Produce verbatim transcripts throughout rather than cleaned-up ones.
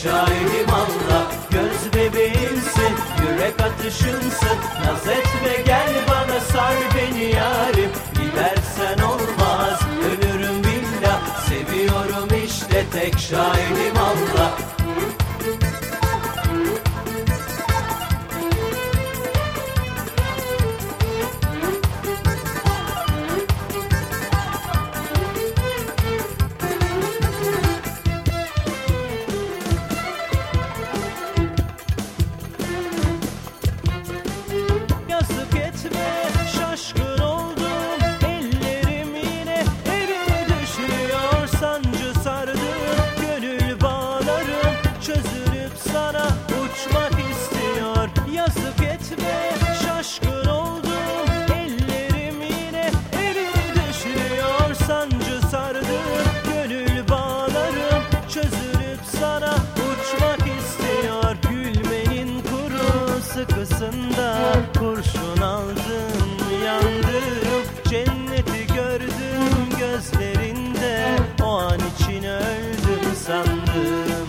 şahidim Allah. Göz bebeğimsin, yürek atışımsın. Naz etme gel bana, sar beni yarim. Gidersen olmaz, ölürüm billah. Seviyorum işte, tek şahidim Allah. Yazık etme, şaşkın oldum. Ellerim yine eline düşüyor. Sancı sardı gönül bağlarım. Çözülüp sana uçmak istiyor. Yazık etme, şaşkın oldum. Ellerim yine eline düşüyor. Sancı sardı gönül bağlarım. Çözülüp sana uçmak istiyor. Gülmenin kuru sıkısında kurşun aldım, yandım. Cenneti gördüm gözlerinde, o an için öldüm sandım.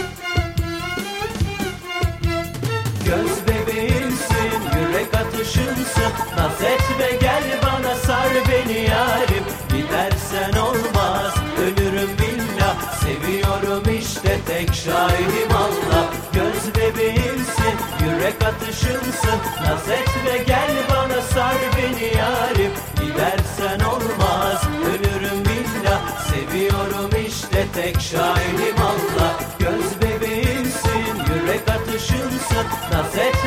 Göz bebeğimsin, yürek atışımsın. Naz etme gel bana, sar beni yarim. Gidersen olmaz, ölürüm billah. Seviyorum işte, tek şahidim Allah. Göz bebeğimsin, yürek atışımsın. Naz etme gel bana, sar beni yarim. Gidersen olmaz, ölürüm billah. Seviyorum işte, tek şahidim Allah. Göz bebeğimsin, yürek atışımsın. Naz etme